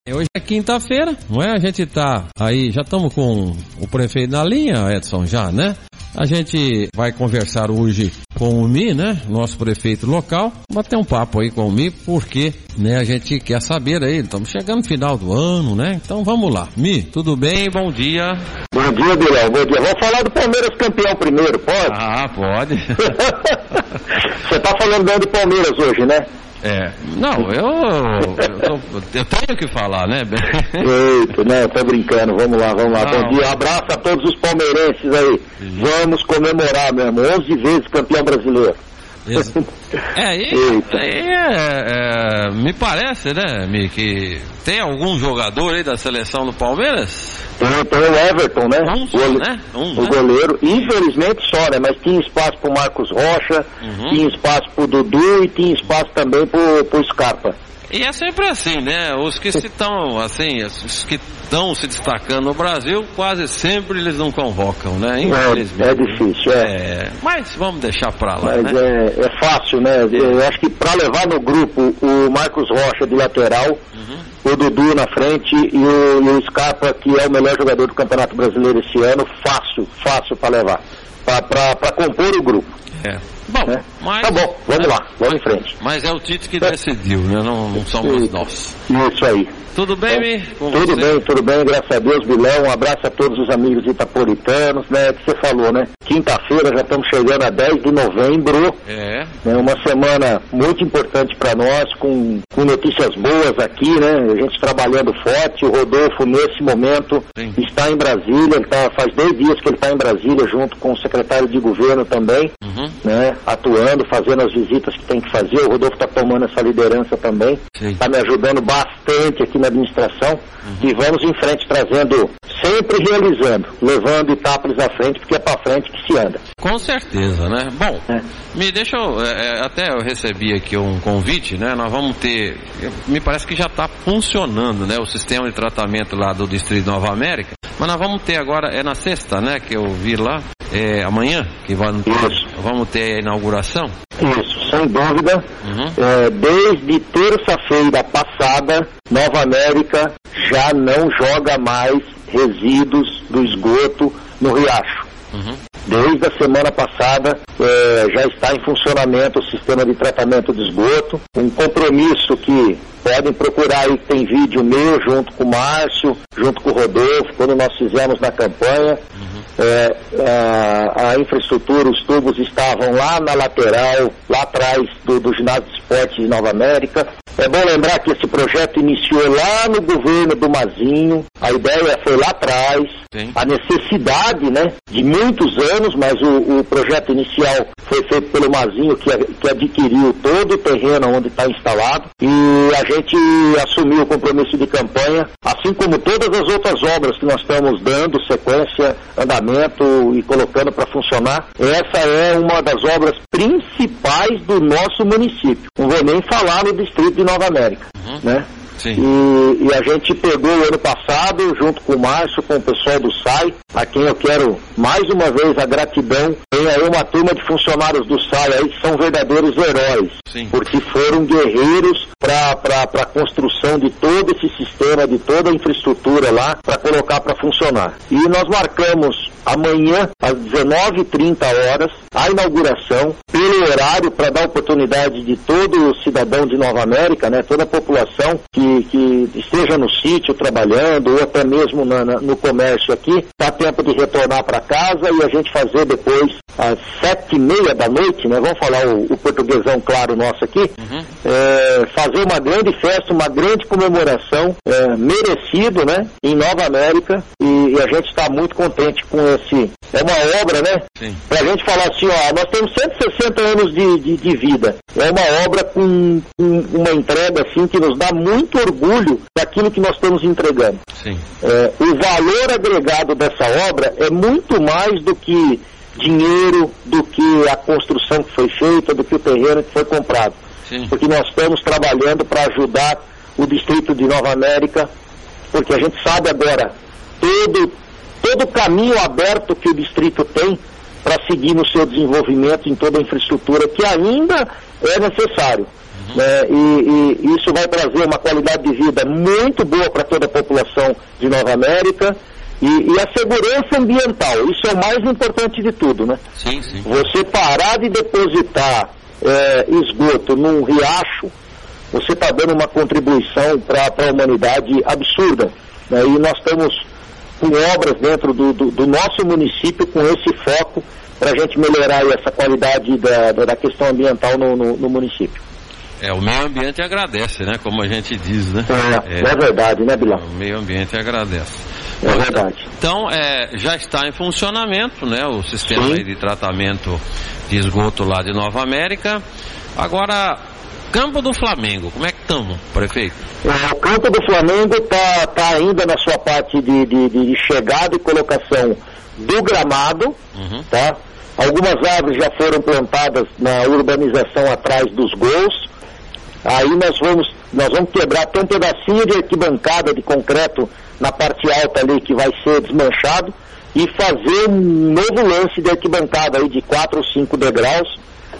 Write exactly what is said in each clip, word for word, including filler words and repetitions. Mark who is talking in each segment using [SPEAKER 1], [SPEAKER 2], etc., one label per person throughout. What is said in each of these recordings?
[SPEAKER 1] Hoje é quinta-feira, não é? A gente tá aí, já estamos com o prefeito na linha, Edson, já, né? A gente vai conversar hoje com o Mi, né? Nosso prefeito local, bater um papo aí com o Mi, porque, né, a gente quer saber aí, estamos chegando no final do ano, né? Então vamos lá. Mi, tudo bem? Bom dia.
[SPEAKER 2] Bom dia, Bilal, bom dia. Vamos falar do Palmeiras campeão primeiro, pode?
[SPEAKER 1] Ah, pode.
[SPEAKER 2] Você tá falando bem do Palmeiras hoje, né?
[SPEAKER 1] É, não, eu, eu, eu tenho que falar, né?
[SPEAKER 2] Eita, não, tô brincando, vamos lá, vamos lá.
[SPEAKER 1] Não.
[SPEAKER 2] Bom dia, abraço a todos os palmeirenses aí. Vamos comemorar mesmo, onze vezes campeão brasileiro.
[SPEAKER 1] Isso. É, e, e é, é, me parece, né, Mi, que tem algum jogador aí da seleção do Palmeiras?
[SPEAKER 2] Tem, tem o Everton, né?
[SPEAKER 1] Um só,
[SPEAKER 2] o,
[SPEAKER 1] né? Um,
[SPEAKER 2] o
[SPEAKER 1] né?
[SPEAKER 2] goleiro, infelizmente só, né? Mas tinha espaço pro Marcos Rocha,
[SPEAKER 1] Uhum.
[SPEAKER 2] tinha espaço pro Dudu e tinha espaço também pro, pro Scarpa.
[SPEAKER 1] E é sempre assim, né? Os que se estão, assim, os que estão se destacando no Brasil, quase sempre eles não convocam, né? Infelizmente.
[SPEAKER 2] É, é difícil, é.
[SPEAKER 1] é. Mas vamos deixar pra lá,
[SPEAKER 2] Mas
[SPEAKER 1] né?
[SPEAKER 2] é, é fácil, né? Eu acho que pra levar no grupo o Marcos Rocha de lateral, uhum. o Dudu na frente e o, e o Scarpa, que é o melhor jogador do Campeonato Brasileiro esse ano, fácil, fácil pra levar. Pra, pra, pra compor o grupo.
[SPEAKER 1] É. Bom,
[SPEAKER 2] né?
[SPEAKER 1] mas...
[SPEAKER 2] Tá bom, vamos lá, vamos em frente.
[SPEAKER 1] Mas é o Tite que decidiu, né? Não, não somos nós.
[SPEAKER 2] Isso aí.
[SPEAKER 1] Tudo bem, Mi?
[SPEAKER 2] Então, tudo bem, tudo bem, graças a Deus, Bilão. Um abraço a todos os amigos itaporitanos, né? Que você falou, né? Quinta-feira já estamos chegando a dez de novembro.
[SPEAKER 1] É.
[SPEAKER 2] Né, uma semana muito importante para nós, com, com notícias boas aqui, né? A gente trabalhando forte. O Rodolfo, nesse momento, Sim. está em Brasília. Ele tá, faz dois dias que ele está em Brasília, junto com o secretário de governo também, uhum. né? Atuando, fazendo as visitas que tem que fazer. O Rodolfo está tomando essa liderança também. Está me ajudando bastante aqui na administração. Uhum. E vamos em frente, trazendo, sempre realizando, levando etapas à frente, porque é para frente que se anda.
[SPEAKER 1] Com certeza, né? Bom,
[SPEAKER 2] é.
[SPEAKER 1] me deixa eu, é, até eu recebi aqui um convite, né? Nós vamos ter, me parece que já está funcionando, né? O sistema de tratamento lá do Distrito de Nova América, mas nós vamos ter agora, é na sexta, né? Que eu vi lá, é amanhã, que vamos ter, vamos ter a inauguração.
[SPEAKER 2] Isso, sem dúvida.
[SPEAKER 1] Uhum.
[SPEAKER 2] É, desde terça-feira passada, Nova América já não joga mais resíduos do esgoto no riacho. Uhum. Desde a semana passada é, já está em funcionamento o sistema de tratamento de esgoto, um compromisso que podem procurar aí, que tem vídeo meu junto com o Márcio, junto com o Rodolfo, quando nós fizemos na campanha. Uhum. É, a, a infraestrutura, os tubos estavam lá na lateral, lá atrás do, do ginásio de esportes de Nova América. É bom lembrar que esse projeto iniciou lá no governo do Mazinho, a ideia foi lá atrás, Sim. a necessidade, né, de muitos anos, mas o, o projeto inicial foi feito pelo Mazinho, que, que adquiriu todo o terreno onde está instalado, e a gente assumiu o compromisso de campanha, assim como todas as outras obras que nós estamos dando, sequência, andamento e colocando para funcionar. Essa é uma das obras principais do nosso município. Não vou nem falar no Distrito de Nova América, uhum. né?
[SPEAKER 1] Sim.
[SPEAKER 2] E, e a gente pegou o ano passado, junto com o Márcio, com o pessoal do S A I, a quem eu quero mais uma vez a gratidão. Tem aí uma turma de funcionários do S A I aí que são verdadeiros heróis, Sim. porque foram guerreiros para a construção de todo esse sistema, de toda a infraestrutura lá, para colocar para funcionar. E nós marcamos amanhã, às dezenove e trinta horas, a inauguração, pelo horário, para dar oportunidade de todo cidadão de Nova América, né, toda a população que, que esteja no sítio trabalhando, ou até mesmo na, na, no comércio aqui, dá tempo de retornar para casa e a gente fazer depois, às sete e meia da noite, né, vamos falar o, o portuguesão claro nosso aqui, uhum. é, fazer uma grande festa, uma grande comemoração, é, merecido, né, em Nova América, e, e a gente está muito contente com esse, é uma obra, né, Sim. pra gente falar assim, ó, nós temos cento e sessenta anos de, de, de vida, é uma obra com, com uma entrega, assim, que nos dá muito orgulho daquilo que nós estamos entregando.
[SPEAKER 1] Sim.
[SPEAKER 2] É, o valor agregado dessa obra é muito mais do que dinheiro, do que a construção que foi feita, do que o terreno que foi comprado. Sim. Porque nós estamos trabalhando para ajudar o Distrito de Nova América, porque a gente sabe agora todo, todo o caminho aberto que o Distrito tem para seguir no seu desenvolvimento em toda a infraestrutura que ainda é necessário. uhum. né, e, e isso vai trazer uma qualidade de vida muito boa para toda a população de Nova América. E, e a segurança ambiental, isso é o mais importante de tudo, né?
[SPEAKER 1] Sim, sim.
[SPEAKER 2] Você parar de depositar é, esgoto num riacho, você está dando uma contribuição para a humanidade absurda, né? E nós estamos com obras dentro do, do, do nosso município com esse foco para a gente melhorar essa qualidade da, da questão ambiental no, no, no município.
[SPEAKER 1] É, o meio ambiente agradece, né? Como a gente diz, né?
[SPEAKER 2] É, é, é verdade, né, Bilão?
[SPEAKER 1] O meio ambiente agradece.
[SPEAKER 2] É verdade.
[SPEAKER 1] Então, é, já está em funcionamento, né? O sistema aí de tratamento de esgoto lá de Nova América. Agora, Campo do Flamengo, como é que estamos, prefeito?
[SPEAKER 2] É, o Campo do Flamengo está tá ainda na sua parte de, de, de chegada e colocação do gramado, uhum. tá? Algumas árvores já foram plantadas na urbanização atrás dos gols. Aí nós vamos, nós vamos quebrar até um pedacinho de arquibancada de concreto na parte alta ali que vai ser desmanchado e fazer um novo lance de arquibancada aí de quatro ou cinco degraus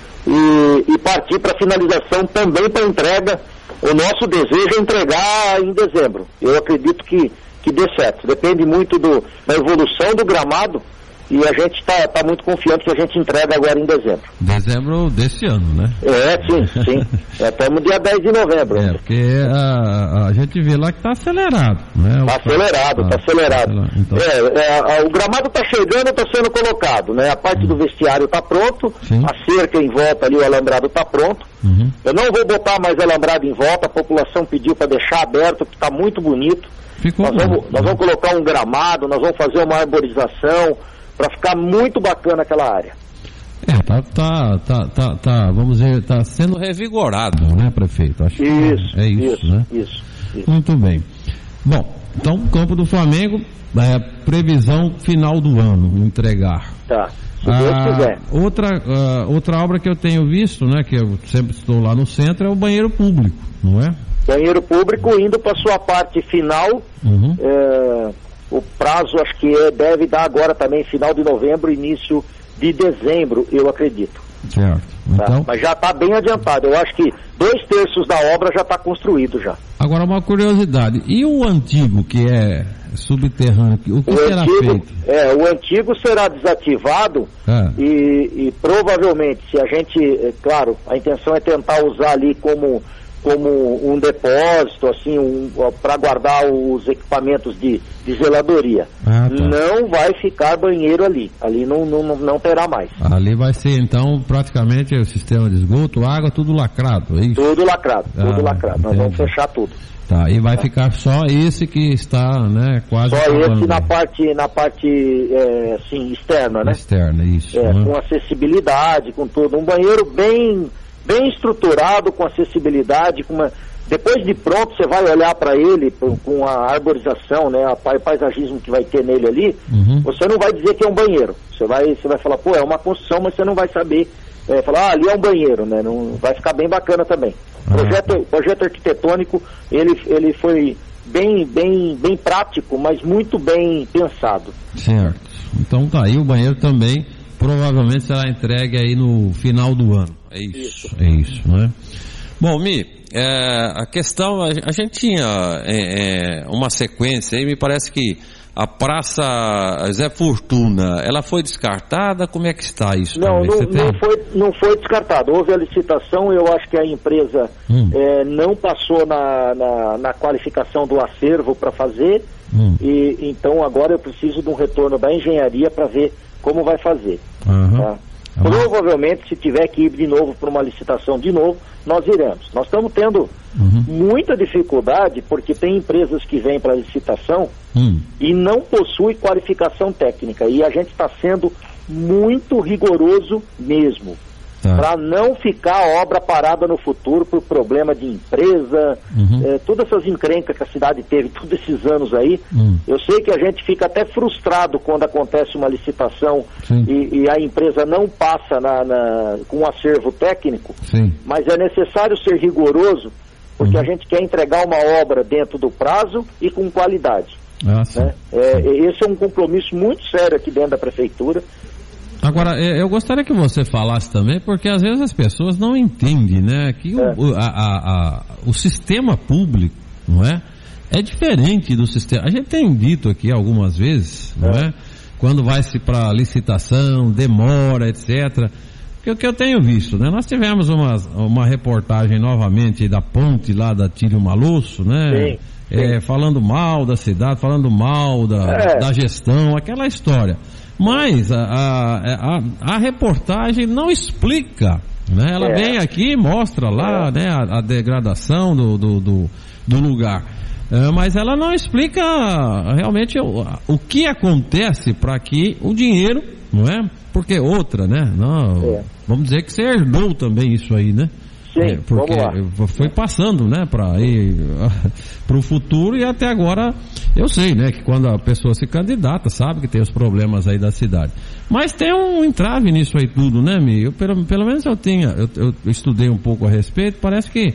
[SPEAKER 2] e, e partir para finalização também para entrega. O nosso desejo é entregar em dezembro. Eu acredito que, que dê certo. Depende muito do, da evolução do gramado. E a gente está tá muito confiante que a gente entrega agora em dezembro.
[SPEAKER 1] Dezembro desse ano, né?
[SPEAKER 2] É, sim, sim. Estamos dia dez de novembro.
[SPEAKER 1] É, porque a, a gente vê lá que está acelerado, né?
[SPEAKER 2] Está acelerado, está acelerado. Então... É, é, o gramado está chegando, está sendo colocado, né? A parte hum. do vestiário está pronto, sim. A cerca em volta ali, o alambrado está pronto. Uhum. Eu não vou botar mais alambrado em volta, a população pediu para deixar aberto, que está muito bonito. Ficou nós, vamos, nós vamos colocar um gramado, nós vamos fazer uma arborização, para ficar muito bacana aquela área.
[SPEAKER 1] É, tá, tá, tá, tá, tá, vamos dizer, tá sendo revigorado, né, prefeito? Acho
[SPEAKER 2] isso,
[SPEAKER 1] que é isso,
[SPEAKER 2] isso,
[SPEAKER 1] né?
[SPEAKER 2] Isso, isso.
[SPEAKER 1] Muito bem. Bom, então, Campo do Flamengo, é, previsão final do ano, entregar.
[SPEAKER 2] Tá, se Deus
[SPEAKER 1] ah,
[SPEAKER 2] quiser.
[SPEAKER 1] Outra, uh, outra obra que eu tenho visto, né, que eu sempre estou lá no centro, é o banheiro público, não é?
[SPEAKER 2] Banheiro público indo para sua parte final, uhum. é... O prazo acho que é, deve dar agora também, final de novembro, início de dezembro, eu acredito.
[SPEAKER 1] Certo.
[SPEAKER 2] Tá? Então... Mas já está bem adiantado. Eu acho que dois terços da obra já está construído já.
[SPEAKER 1] Agora uma curiosidade, e o antigo que é subterrâneo, o que
[SPEAKER 2] o
[SPEAKER 1] será
[SPEAKER 2] antigo,
[SPEAKER 1] feito?
[SPEAKER 2] É, o antigo será desativado é. e, e provavelmente, se a gente, é, claro, a intenção é tentar usar ali como... como um depósito, assim, um, para guardar os equipamentos de, de zeladoria. Ah, tá. Não vai ficar banheiro ali. Ali não, não, não terá mais.
[SPEAKER 1] Ali vai ser, então, praticamente o sistema de esgoto, água, tudo lacrado, é isso?
[SPEAKER 2] Tudo lacrado,
[SPEAKER 1] ah,
[SPEAKER 2] tudo lacrado.
[SPEAKER 1] Entendi.
[SPEAKER 2] Nós vamos fechar tudo.
[SPEAKER 1] Tá, e vai tá. ficar só esse que está, né, quase...
[SPEAKER 2] Só esse na parte, na parte, é, assim, externa, né?
[SPEAKER 1] Externa, isso.
[SPEAKER 2] É,
[SPEAKER 1] né?
[SPEAKER 2] Com acessibilidade, com tudo. Um banheiro bem... bem estruturado, com acessibilidade, com uma... depois de pronto você vai olhar para ele com a arborização, né, a paisagismo que vai ter nele ali, uhum. Você não vai dizer que é um banheiro, você vai, você vai falar, pô, é uma construção, mas você não vai saber, é, falar, ah, ali é um banheiro, né, não, vai ficar bem bacana também. Ah. Projeto, projeto arquitetônico, ele, ele foi bem, bem, bem prático, mas muito bem pensado.
[SPEAKER 1] Certo, então tá aí, o banheiro também provavelmente será entregue aí no final do ano. É isso, isso. é isso, né? Bom, Mi, é, a questão, a, a gente tinha é, é, uma sequência aí, me parece que a Praça Zé Fortuna, ela foi descartada? Como é que está isso?
[SPEAKER 2] Não, não, não, foi, não foi descartada. Houve a licitação, eu acho que a empresa hum. é, não passou na, na, na qualificação do acervo para fazer, hum. e então agora eu preciso de um retorno da engenharia para ver como vai fazer. Uhum. Tá? Uhum. Provavelmente, se tiver que ir de novo para uma licitação de novo, nós iremos. Nós estamos tendo uhum. muita dificuldade porque tem empresas que vêm para a licitação uhum. e não possuem qualificação técnica. E a gente está sendo muito rigoroso mesmo. Tá. Para não ficar a obra parada no futuro por problema de empresa, uhum. é, todas essas encrencas que a cidade teve todos esses anos aí, uhum. eu sei que a gente fica até frustrado quando acontece uma licitação e, e a empresa não passa na, na, com um acervo técnico, Sim. mas é necessário ser rigoroso, porque uhum. a gente quer entregar uma obra dentro do prazo e com qualidade. Ah, né? é, esse é um compromisso muito sério aqui dentro da prefeitura,
[SPEAKER 1] Agora, eu gostaria que você falasse também, porque às vezes as pessoas não entendem, né, que
[SPEAKER 2] é.
[SPEAKER 1] o, a, a, a, o sistema público, não é, é diferente do sistema. A gente tem dito aqui algumas vezes, não é, é quando vai-se para licitação, demora, etcétera. Porque o que eu tenho visto, né, nós tivemos uma, uma reportagem novamente da ponte lá da Tílio Maluf, né,
[SPEAKER 2] sim, sim.
[SPEAKER 1] É, falando mal da cidade, falando mal da, é. da gestão, aquela história. Mas a, a, a, a reportagem não explica, né? Ela é. vem aqui e mostra lá, é. né, a, a degradação do, do, do, do lugar. É, mas ela não explica realmente o, o que acontece para que o dinheiro, não é? Porque outra, né? Não, é. Vamos dizer que você herdou também isso aí, né?
[SPEAKER 2] Sim,
[SPEAKER 1] é, porque
[SPEAKER 2] vamos lá.
[SPEAKER 1] Foi passando, né, para ir para o futuro, e até agora eu sei, né, que quando a pessoa se candidata, sabe que tem os problemas aí da cidade. Mas tem um entrave nisso aí tudo, né, Mi? Eu, pelo, pelo menos eu tinha, eu, eu estudei um pouco a respeito, parece que,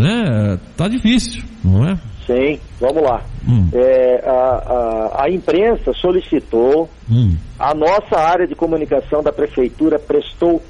[SPEAKER 1] né, tá difícil, não é?
[SPEAKER 2] Sim, vamos lá. Hum. É, a, a, a imprensa solicitou, hum. a nossa área de comunicação da prefeitura prestou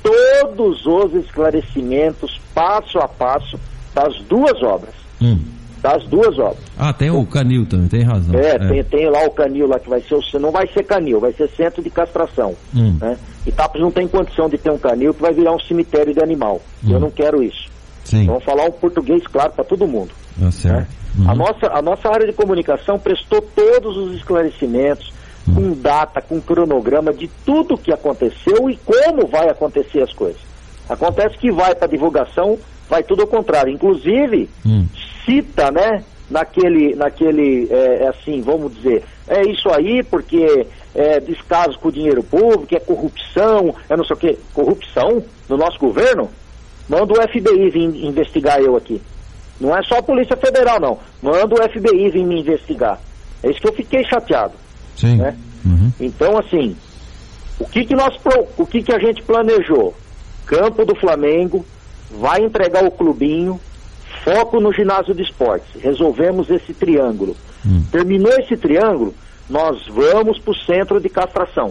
[SPEAKER 2] todos os esclarecimentos, passo a passo, das duas obras. Hum. Das duas obras.
[SPEAKER 1] Ah, tem o canil também, tem razão.
[SPEAKER 2] É,
[SPEAKER 1] é.
[SPEAKER 2] Tem, tem lá o canil lá que vai ser, o, não vai ser canil, vai ser centro de castração. Hum. Né? Itápolis não tem condição de ter um canil que vai virar um cemitério de animal. Hum. Eu não quero isso.
[SPEAKER 1] Sim.
[SPEAKER 2] Vamos falar um português claro para todo mundo.
[SPEAKER 1] É certo.
[SPEAKER 2] Né?
[SPEAKER 1] Uhum.
[SPEAKER 2] A, nossa, a nossa área de comunicação prestou todos os esclarecimentos, uhum. com data, com cronograma de tudo o que aconteceu e como vai acontecer as coisas. Acontece que vai para divulgação, vai tudo ao contrário. Inclusive, uhum. cita, né, naquele, naquele é, assim, vamos dizer, é isso aí porque é descaso com o dinheiro público, é corrupção, é não sei o quê. Corrupção no nosso governo? Manda o F B I vir investigar eu aqui. Não é só a Polícia Federal, não. Manda o F B I vir me investigar. É isso que eu fiquei chateado.
[SPEAKER 1] Sim.
[SPEAKER 2] Né?
[SPEAKER 1] Uhum.
[SPEAKER 2] Então, assim, o que que nós, o que que a gente planejou? Campo do Flamengo, vai entregar o clubinho, foco no ginásio de esportes. Resolvemos esse triângulo. Uhum. Terminou esse triângulo, nós vamos para o centro de castração.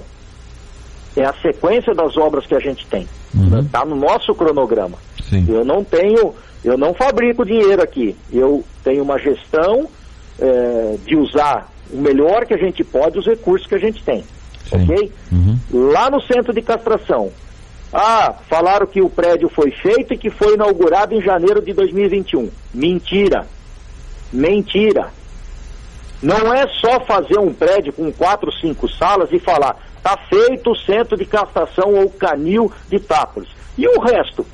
[SPEAKER 2] É a sequência das obras que a gente tem. Está uhum. no nosso cronograma.
[SPEAKER 1] Sim.
[SPEAKER 2] Eu não tenho... Eu não fabrico dinheiro aqui. Eu tenho uma gestão é, de usar o melhor que a gente pode, os recursos que a gente tem. Sim. Ok?
[SPEAKER 1] Uhum.
[SPEAKER 2] Lá no centro de castração. Ah, falaram que o prédio foi feito e que foi inaugurado em janeiro de dois mil e vinte e um. Mentira. Mentira. Não é só fazer um prédio com quatro, cinco salas e falar, tá feito o centro de castração ou canil de Itápolis. E o resto?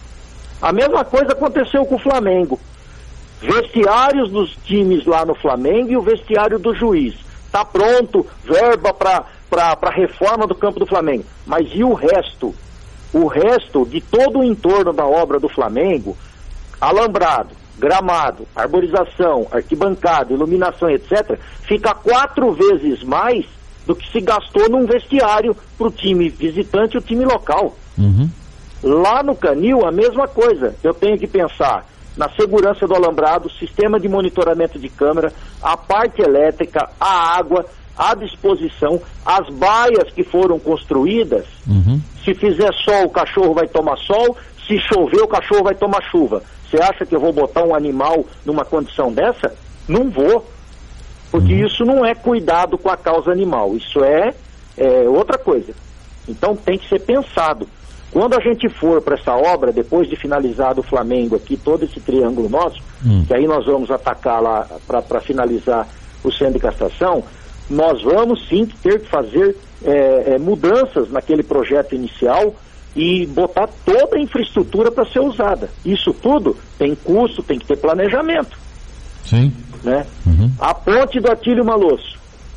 [SPEAKER 2] A mesma coisa aconteceu com o Flamengo. Vestiários dos times lá no Flamengo e o vestiário do juiz. Tá pronto, verba para para reforma do campo do Flamengo. Mas e o resto? O resto de todo o entorno da obra do Flamengo, alambrado, gramado, arborização, arquibancada, iluminação, etcétera, fica quatro vezes mais do que se gastou num vestiário para o time visitante e o time local.
[SPEAKER 1] Uhum.
[SPEAKER 2] Lá no canil, a mesma coisa. Eu tenho que pensar na segurança do alambrado, sistema de monitoramento de câmera, a parte elétrica, a água, a disposição, as baias que foram construídas. Uhum. Se fizer sol, o cachorro vai tomar sol. Se chover, o cachorro vai tomar chuva. Você acha que eu vou botar um animal numa condição dessa? Não vou. Porque uhum. isso não é cuidado com a causa animal. Isso é, é outra coisa. Então tem que ser pensado. Quando a gente for para essa obra, depois de finalizado o Flamengo aqui, todo esse triângulo nosso, hum. que aí nós vamos atacar lá para finalizar o centro de castração, nós vamos sim ter que fazer é, é, mudanças naquele projeto inicial e botar toda a infraestrutura para ser usada. Isso tudo tem custo, tem que ter planejamento.
[SPEAKER 1] Sim.
[SPEAKER 2] Né?
[SPEAKER 1] Uhum.
[SPEAKER 2] A ponte do Atílio Maluf.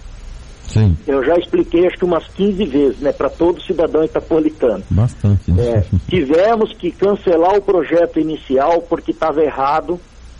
[SPEAKER 1] Sim.
[SPEAKER 2] Eu já expliquei acho que umas quinze vezes, né, para todo cidadão itapolitano.
[SPEAKER 1] Bastante. Né?
[SPEAKER 2] É, tivemos que cancelar o projeto inicial porque estava errado.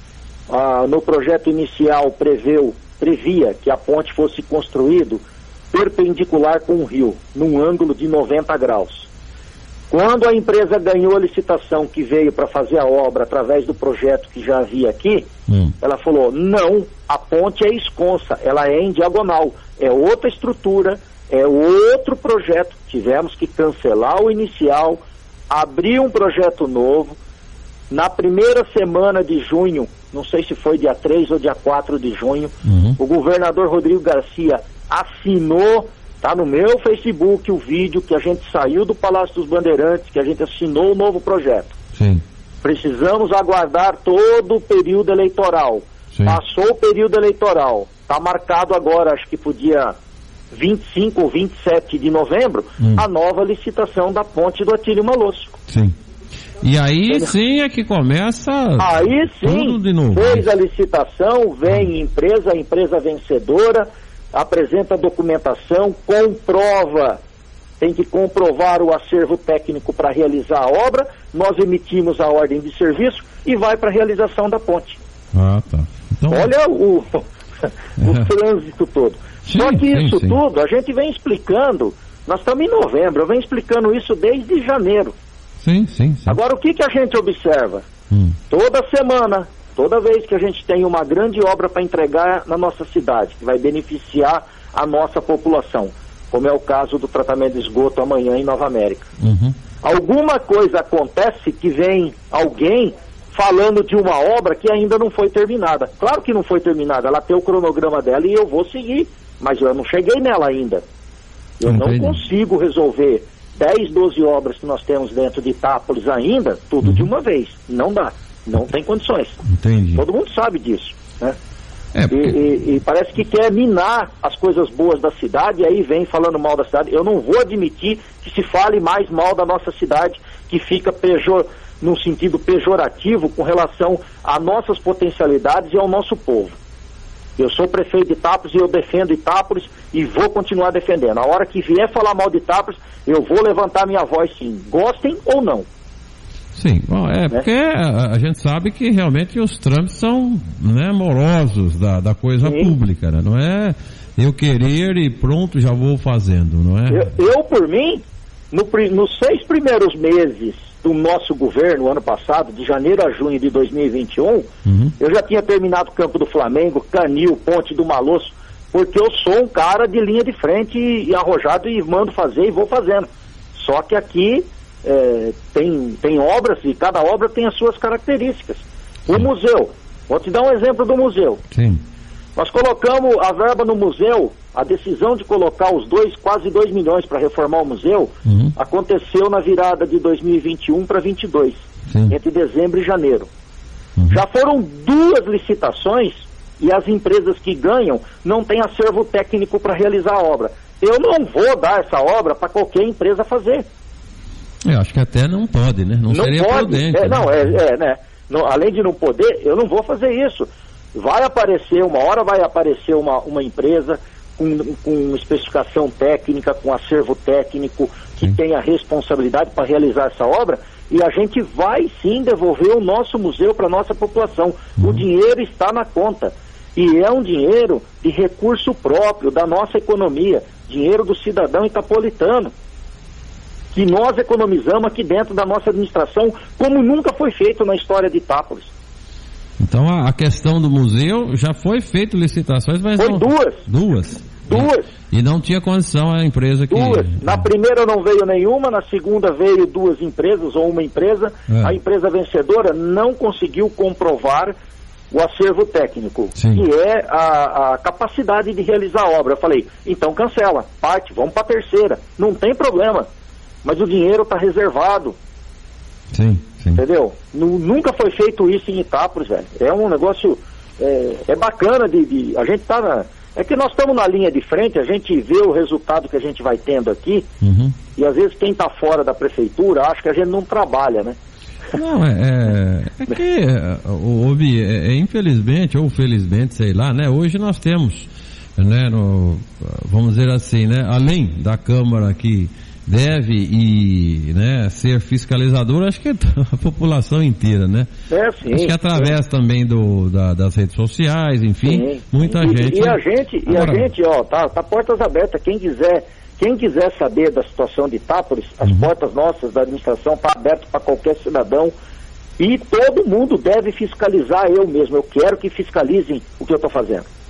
[SPEAKER 2] Ah, no projeto inicial preveu, previa que a ponte fosse construído perpendicular com o rio, num ângulo de noventa graus. Quando a empresa ganhou a licitação que veio para fazer a obra através do projeto que já havia aqui, hum. ela falou, não, a ponte é esconsa, ela é em diagonal, é outra estrutura, é outro projeto. Tivemos que cancelar o inicial, abrir um projeto novo. Na primeira semana de junho, não sei se foi dia três ou dia quatro de junho, uhum. o governador Rodrigo Garcia assinou, tá no meu Facebook o vídeo que a gente saiu do Palácio dos Bandeirantes, que a gente assinou o novo projeto.
[SPEAKER 1] Sim.
[SPEAKER 2] Precisamos aguardar todo o período eleitoral. Sim. Passou o período eleitoral, está marcado agora, acho que pro dia vinte e cinco ou vinte e sete de novembro, hum. a nova licitação da ponte do Atílio Malosco.
[SPEAKER 1] Sim. E aí sim é que começa
[SPEAKER 2] aí sim,
[SPEAKER 1] tudo de novo.
[SPEAKER 2] Fez a licitação, vem empresa, a empresa vencedora, apresenta a documentação, comprova, tem que comprovar o acervo técnico para realizar a obra, nós emitimos a ordem de serviço e vai para a realização da ponte.
[SPEAKER 1] Ah, tá. Então...
[SPEAKER 2] Olha o, o trânsito todo.
[SPEAKER 1] Sim,
[SPEAKER 2] Só que
[SPEAKER 1] sim,
[SPEAKER 2] isso
[SPEAKER 1] sim.
[SPEAKER 2] tudo a gente vem explicando, nós estamos em novembro, eu venho explicando isso desde janeiro.
[SPEAKER 1] Sim, sim, sim.
[SPEAKER 2] Agora, o que, que a gente observa?
[SPEAKER 1] Hum.
[SPEAKER 2] Toda semana, toda vez que a gente tem uma grande obra para entregar na nossa cidade, que vai beneficiar a nossa população, como é o caso do tratamento de esgoto amanhã em Nova América.
[SPEAKER 1] Uhum.
[SPEAKER 2] Alguma coisa acontece que vem alguém falando de uma obra que ainda não foi terminada. Claro que não foi terminada, ela tem o cronograma dela e eu vou seguir, mas eu não cheguei nela ainda. Eu Entendi. não consigo resolver dez, doze obras que nós temos dentro de Itápolis ainda, tudo uhum. de uma vez. Não dá, não tem condições.
[SPEAKER 1] Entendi.
[SPEAKER 2] Todo mundo sabe disso, né?
[SPEAKER 1] É porque...
[SPEAKER 2] e, e, e parece que quer minar as coisas boas da cidade e aí vem falando mal da cidade. Eu não vou admitir que se fale mais mal da nossa cidade, que fica pejor, num sentido pejorativo com relação a nossas potencialidades e ao nosso povo. Eu sou prefeito de Itápolis e eu defendo Itápolis e vou continuar defendendo. A hora que vier falar mal de Itápolis, eu vou levantar minha voz sim, gostem ou não.
[SPEAKER 1] Sim, bom, é né? porque a, a gente sabe que realmente os trâmites são, né, morosos da, da coisa sim. pública, né? Não é eu querer e pronto, já vou fazendo, não é?
[SPEAKER 2] Eu, eu por mim, no, nos seis primeiros meses do nosso governo, ano passado, de janeiro a junho de dois mil e vinte e um, uhum. eu já tinha terminado o Campo do Flamengo, Canil, Ponte do Malosso, porque eu sou um cara de linha de frente e, e arrojado e mando fazer e vou fazendo. Só que aqui é, tem, tem obras e cada obra tem as suas características. O museu, vou te dar um exemplo do museu.
[SPEAKER 1] Sim.
[SPEAKER 2] Nós colocamos a verba no museu, a decisão de colocar os dois, quase dois milhões para reformar o museu, uhum. aconteceu na virada de dois mil e vinte e um para vinte e dois, Sim. entre dezembro e janeiro. Uhum. Já foram duas licitações e as empresas que ganham não têm acervo técnico para realizar a obra. Eu não vou dar essa obra para qualquer empresa fazer.
[SPEAKER 1] Eu acho que até não pode, né? Não, não seria
[SPEAKER 2] pode.
[SPEAKER 1] prudente.
[SPEAKER 2] É,
[SPEAKER 1] né?
[SPEAKER 2] Não, é, é né? Não, além de não poder, eu não vou fazer isso. Vai aparecer, uma hora vai aparecer uma, uma empresa com, com especificação técnica, com acervo técnico, que sim. tenha responsabilidade para realizar essa obra, e a gente vai sim devolver o nosso museu para a nossa população. Uhum. O dinheiro está na conta. E é um dinheiro de recurso próprio da nossa economia, dinheiro do cidadão itapolitano, que nós economizamos aqui dentro da nossa administração, como nunca foi feito na história de Itápolis.
[SPEAKER 1] Então a, a questão do museu já foi feito licitações, mas
[SPEAKER 2] foi
[SPEAKER 1] não...
[SPEAKER 2] duas.
[SPEAKER 1] Duas?
[SPEAKER 2] Duas.
[SPEAKER 1] E, e não tinha condição a empresa que...
[SPEAKER 2] Duas. Na primeira não veio nenhuma, na segunda veio duas empresas ou uma empresa. É. A empresa vencedora não conseguiu comprovar o acervo técnico, Sim. que é a, a capacidade de realizar a obra. Eu falei, então cancela, parte, vamos para a terceira. Não tem problema, mas o dinheiro está reservado.
[SPEAKER 1] Sim. Sim.
[SPEAKER 2] Entendeu? Nu, nunca foi feito isso em Itápolis, velho. É um negócio, é, é bacana de, de... A gente tá na... É que nós estamos na linha de frente, a gente vê o resultado que a gente vai tendo aqui,
[SPEAKER 1] uhum.
[SPEAKER 2] e às vezes quem está fora da prefeitura acha que a gente não trabalha, né?
[SPEAKER 1] Não, é, é, é que, houve, é, é, infelizmente, ou felizmente, sei lá, né? Hoje nós temos, né, no, vamos dizer assim, né? Além da Câmara que deve e, né, ser fiscalizador, acho que a população inteira, né?
[SPEAKER 2] É, sim.
[SPEAKER 1] Acho que através sim. também do, da, das redes sociais, enfim, sim. muita
[SPEAKER 2] e,
[SPEAKER 1] gente...
[SPEAKER 2] E a gente, e Agora... a gente, ó, tá, tá portas abertas, quem quiser, quem quiser saber da situação de Itápolis, as uhum. portas nossas da administração tá abertas para qualquer cidadão e todo mundo deve fiscalizar eu mesmo, eu quero que fiscalizem o que eu tô fazendo.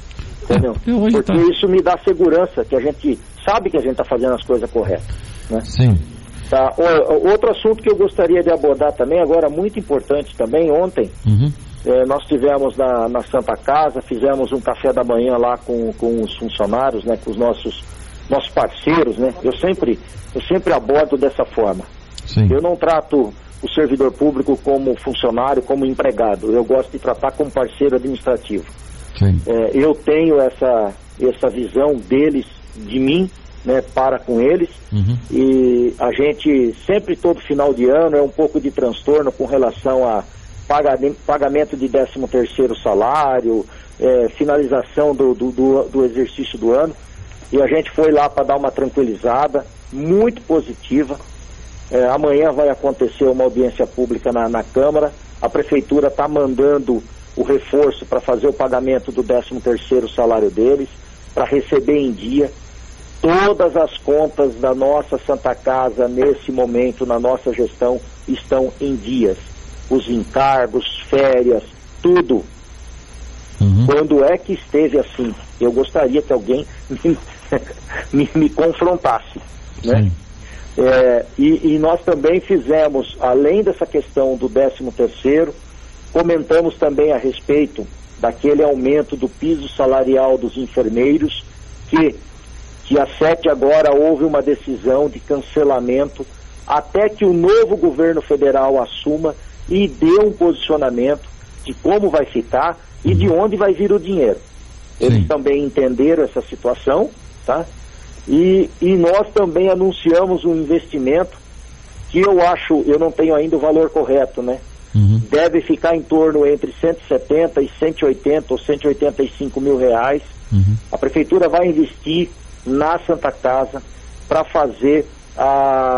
[SPEAKER 2] Entendeu?
[SPEAKER 1] É, porque
[SPEAKER 2] porque tá... isso me dá segurança, que a gente sabe que a gente está fazendo as coisas corretas. Né?
[SPEAKER 1] Sim.
[SPEAKER 2] Tá. O, outro assunto que eu gostaria de abordar também, agora muito importante também, ontem,
[SPEAKER 1] uhum.
[SPEAKER 2] é, nós tivemos na, na Santa Casa, fizemos um café da manhã lá com, com os funcionários, né, com os nossos, nossos parceiros, né? Eu sempre, eu sempre abordo dessa forma.
[SPEAKER 1] Sim.
[SPEAKER 2] Eu não trato o servidor público como funcionário, como empregado. Eu gosto de tratar como parceiro administrativo.
[SPEAKER 1] Sim.
[SPEAKER 2] É, eu tenho essa, essa visão deles, de mim, né, para com eles,
[SPEAKER 1] uhum.
[SPEAKER 2] e a gente sempre, todo final de ano, é um pouco de transtorno com relação a pagamento de décimo terceiro salário, é, finalização do, do, do, do exercício do ano, e a gente foi lá para dar uma tranquilizada, muito positiva. É, amanhã vai acontecer uma audiência pública na, na Câmara, a Prefeitura está mandando o reforço para fazer o pagamento do décimo terceiro salário deles, para receber em dia. Todas as contas da nossa Santa Casa, nesse momento, na nossa gestão, estão em dias. Os encargos, férias, tudo.
[SPEAKER 1] Uhum.
[SPEAKER 2] Quando é que esteve assim? Eu gostaria que alguém me, me, me confrontasse, né? É, e, e nós também fizemos, além dessa questão do décimo terceiro, comentamos também a respeito daquele aumento do piso salarial dos enfermeiros, que dia sete agora houve uma decisão de cancelamento até que o novo governo federal assuma e dê um posicionamento de como vai ficar e de onde vai vir o dinheiro. Eles Sim. também entenderam essa situação, tá? E, e nós também anunciamos um investimento que eu acho, eu não tenho ainda o valor correto, né? Uhum. Deve ficar em torno entre cento e setenta e cento e oitenta ou cento e oitenta e cinco mil reais. Uhum. A Prefeitura vai investir na Santa Casa para fazer a,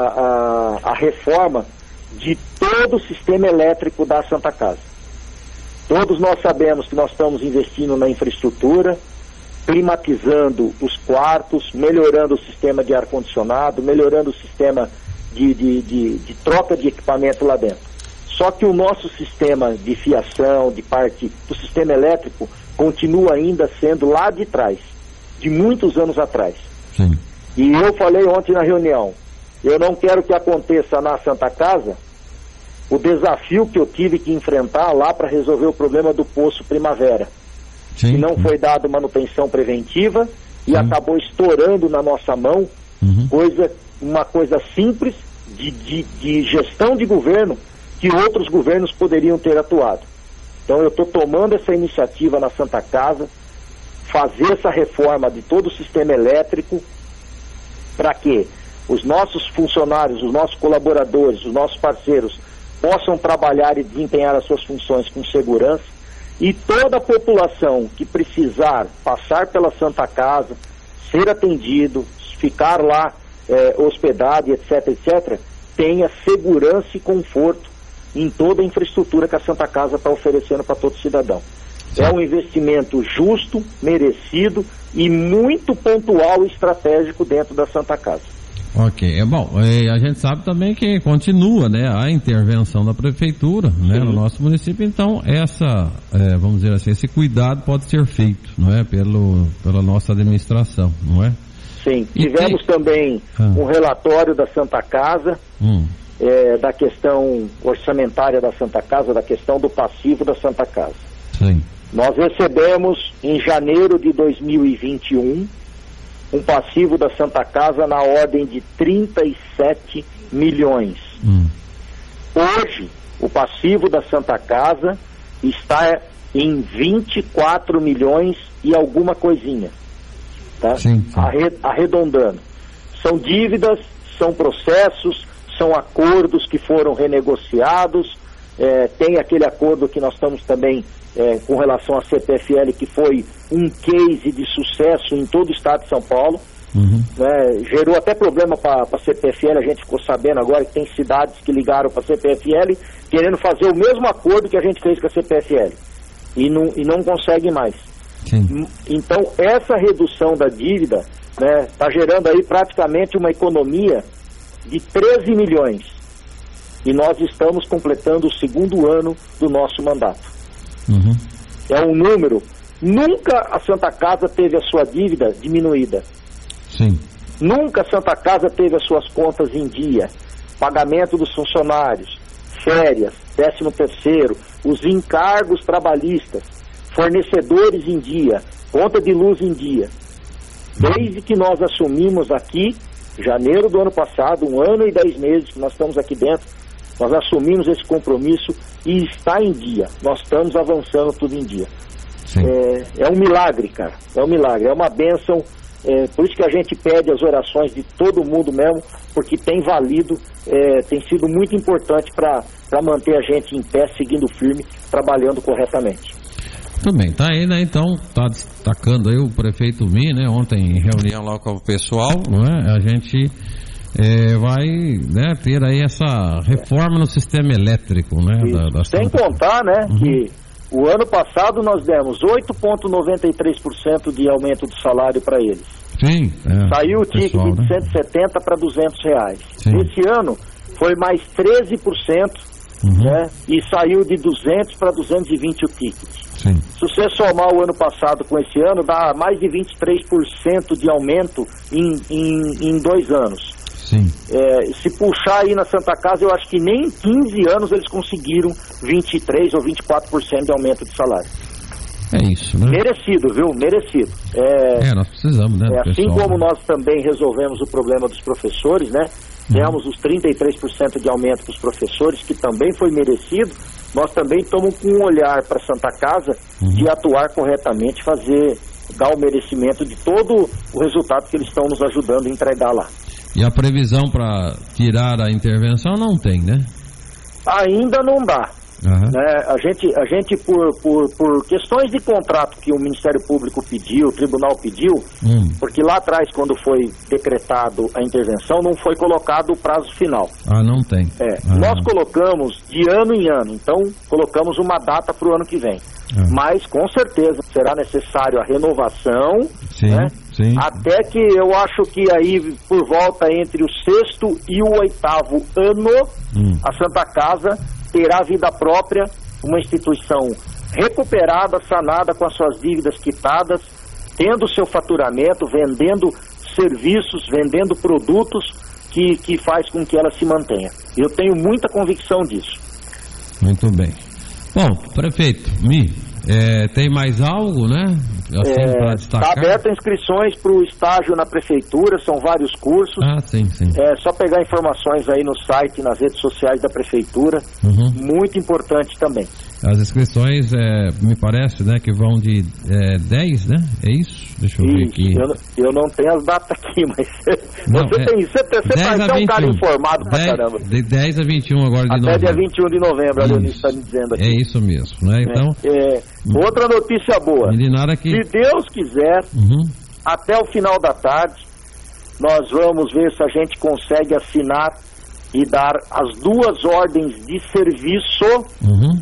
[SPEAKER 2] a, a reforma de todo o sistema elétrico da Santa Casa. Todos nós sabemos que nós estamos investindo na infraestrutura, climatizando os quartos, melhorando o sistema de ar-condicionado, melhorando o sistema de, de, de, de troca de equipamento lá dentro. Só que o nosso sistema de fiação, de parte do sistema elétrico, continua ainda sendo lá de trás, de muitos anos atrás.
[SPEAKER 1] Sim.
[SPEAKER 2] E eu falei ontem na reunião, eu não quero que aconteça na Santa Casa o desafio que eu tive que enfrentar lá para resolver o problema do Poço Primavera.
[SPEAKER 1] Sim.
[SPEAKER 2] Que não foi dado manutenção preventiva e Sim. acabou estourando na nossa mão, uhum. coisa, uma coisa simples de, de, de gestão de governo que outros governos poderiam ter atuado. Então eu estou tomando essa iniciativa na Santa Casa, fazer essa reforma de todo o sistema elétrico, para que os nossos funcionários, os nossos colaboradores, os nossos parceiros possam trabalhar e desempenhar as suas funções com segurança, e toda a população que precisar passar pela Santa Casa, ser atendido, ficar lá eh, hospedado, etc, etc, tenha segurança e conforto em toda a infraestrutura que a Santa Casa está oferecendo para todo cidadão. Sim. É um investimento justo, merecido e muito pontual e estratégico dentro da Santa Casa.
[SPEAKER 1] Ok, é bom, é, a gente sabe também que continua, né, a intervenção da Prefeitura, né, no nosso município, então essa, é, vamos dizer assim, esse cuidado pode ser feito, não é, pelo, pela nossa administração, não é?
[SPEAKER 2] Sim, tivemos e... também ah. um relatório da Santa Casa,
[SPEAKER 1] hum.
[SPEAKER 2] é, da questão orçamentária da Santa Casa, da questão do passivo da Santa Casa.
[SPEAKER 1] Sim.
[SPEAKER 2] Nós recebemos em janeiro de dois mil e vinte e um um passivo da Santa Casa na ordem de trinta e sete milhões.
[SPEAKER 1] Hum.
[SPEAKER 2] Hoje, o passivo da Santa Casa está em vinte e quatro milhões e alguma coisinha. Tá?
[SPEAKER 1] Sim, sim.
[SPEAKER 2] Arredondando. São dívidas, são processos, são acordos que foram renegociados, é, tem aquele acordo que nós estamos também É, com relação à C P F L, que foi um case de sucesso em todo o estado de São Paulo.
[SPEAKER 1] Uhum.
[SPEAKER 2] Né, gerou até problema para a C P F L, a gente ficou sabendo agora que tem cidades que ligaram para a C P F L querendo fazer o mesmo acordo que a gente fez com a C P F L e não, e não consegue mais.
[SPEAKER 1] Sim.
[SPEAKER 2] Então essa redução da dívida está, né, gerando aí praticamente uma economia de treze milhões, e nós estamos completando o segundo ano do nosso mandato.
[SPEAKER 1] Uhum.
[SPEAKER 2] É um número Nunca a Santa Casa teve a sua dívida diminuída.
[SPEAKER 1] Sim.
[SPEAKER 2] Nunca a Santa Casa teve as suas contas em dia. Pagamento dos funcionários, férias, décimo terceiro, os encargos trabalhistas, fornecedores em dia, conta de luz em dia. Desde que nós assumimos aqui, janeiro do ano passado, um ano e dez meses que nós estamos aqui dentro, nós assumimos esse compromisso e está em dia. Nós estamos avançando tudo em dia. É, é um milagre, cara. É um milagre, é uma bênção. É, por isso que a gente pede as orações de todo mundo mesmo, porque tem valido, é, tem sido muito importante para manter a gente em pé, seguindo firme, trabalhando corretamente.
[SPEAKER 1] Tudo bem, tá aí, né? Então, tá destacando aí o prefeito Mi, né? Ontem em reunião lá com o pessoal, não é? A gente é, vai, né, ter aí essa reforma no sistema elétrico, né? Da, da
[SPEAKER 2] Sem Santa... contar, né, uhum. que o ano passado nós demos oito vírgula noventa e três por cento de aumento do salário para eles.
[SPEAKER 1] Sim. É,
[SPEAKER 2] Saiu o ticket pessoal, de cento e setenta para duzentos reais. Sim. Esse ano foi mais treze por cento, uhum. né? E saiu de duzentos para duzentos e vinte o ticket. Sim. Se você somar o ano passado com esse ano, dá mais de vinte e três por cento de aumento em, em, em dois anos.
[SPEAKER 1] Sim.
[SPEAKER 2] É, se puxar aí na Santa Casa, eu acho que nem em quinze anos eles conseguiram vinte e três ou vinte e quatro por cento de aumento de salário.
[SPEAKER 1] É isso, né?
[SPEAKER 2] Merecido, viu? Merecido. É,
[SPEAKER 1] é nós precisamos, né?
[SPEAKER 2] É, assim
[SPEAKER 1] pessoal,
[SPEAKER 2] como
[SPEAKER 1] né?
[SPEAKER 2] nós também resolvemos o problema dos professores, né? Demos uhum. os trinta e três por cento de aumento para os professores, que também foi merecido. Nós também estamos com um olhar para Santa Casa uhum. de atuar corretamente, fazer, dar o merecimento de todo o resultado que eles estão nos ajudando a entregar lá.
[SPEAKER 1] E a previsão para tirar a intervenção não tem, né?
[SPEAKER 2] Ainda não dá.
[SPEAKER 1] Uhum.
[SPEAKER 2] Né? A gente, a gente por, por, por questões de contrato que o Ministério Público pediu, o Tribunal pediu, hum. porque lá atrás, quando foi decretado a intervenção, não foi colocado o prazo final.
[SPEAKER 1] Ah, não tem.
[SPEAKER 2] É,
[SPEAKER 1] ah.
[SPEAKER 2] Nós colocamos de ano em ano, então colocamos uma data para o ano que vem. Ah. Mas, com certeza, será necessário a renovação,
[SPEAKER 1] sim,
[SPEAKER 2] né?
[SPEAKER 1] sim.
[SPEAKER 2] Até que eu acho que aí, por volta entre o sexto e o oitavo ano, hum. a Santa Casa terá vida própria, uma instituição recuperada, sanada, com as suas dívidas quitadas, tendo seu faturamento, vendendo serviços, vendendo produtos que, que faz com que ela se mantenha. Eu tenho muita convicção disso.
[SPEAKER 1] Muito bem. Bom, prefeito, Mi, é, tem mais algo, né? Assim,
[SPEAKER 2] é,
[SPEAKER 1] para destacar?
[SPEAKER 2] Está aberta inscrições para o estágio na prefeitura, são vários cursos.
[SPEAKER 1] Ah, sim, sim.
[SPEAKER 2] É só pegar informações aí no site, nas redes sociais da prefeitura. Uhum. Muito importante também.
[SPEAKER 1] As inscrições, é, me parece, né, que vão de é, dez, né? É isso? Deixa eu
[SPEAKER 2] isso,
[SPEAKER 1] ver aqui.
[SPEAKER 2] Eu, eu não tenho as datas aqui, mas
[SPEAKER 1] não,
[SPEAKER 2] você
[SPEAKER 1] é
[SPEAKER 2] tem, você, você parece um cara informado pra
[SPEAKER 1] dez,
[SPEAKER 2] caramba.
[SPEAKER 1] De dez a vinte e um agora de
[SPEAKER 2] Até
[SPEAKER 1] novembro.
[SPEAKER 2] dia vinte e um de novembro, a Leonice está me dizendo aqui.
[SPEAKER 1] É isso mesmo, né? Então...
[SPEAKER 2] É, é, outra notícia boa.
[SPEAKER 1] Meninada que...
[SPEAKER 2] Se Deus quiser, uhum. até o final da tarde, nós vamos ver se a gente consegue assinar e dar as duas ordens de serviço uhum.